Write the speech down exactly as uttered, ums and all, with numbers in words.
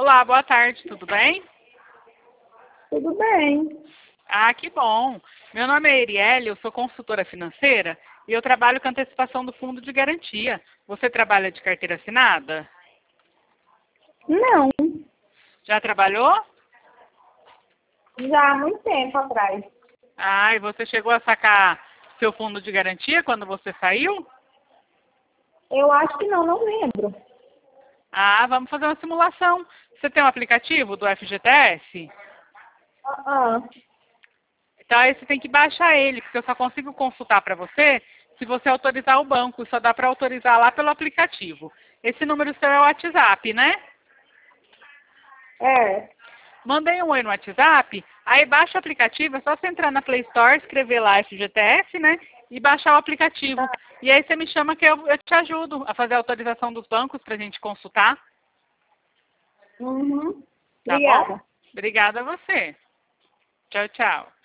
Olá, boa tarde, tudo bem? Tudo bem. Ah, que bom. Meu nome é Erielle, eu sou consultora financeira e eu trabalho com antecipação do fundo de garantia. Você trabalha de carteira assinada? Não, Já trabalhou? já há muito tempo atrás. Ah, e você chegou a sacar seu fundo de garantia quando você saiu? Eu acho que não, não lembro. Ah, vamos fazer uma simulação. Você tem um aplicativo do F G T S? Ah, ah. Então aí você tem que baixar ele, porque eu só consigo consultar para você se você autorizar o banco. Só dá para autorizar lá pelo aplicativo. Esse número seu é o WhatsApp, né? É. Mandei um oi no WhatsApp, aí baixa o aplicativo, é só você entrar na Play Store, escrever lá F G T S, né? E baixar o aplicativo. E aí você me chama que eu, eu te ajudo a fazer a autorização dos bancos para a gente consultar. Uhum. Tá bom? Obrigada. Obrigada a você. Tchau, tchau.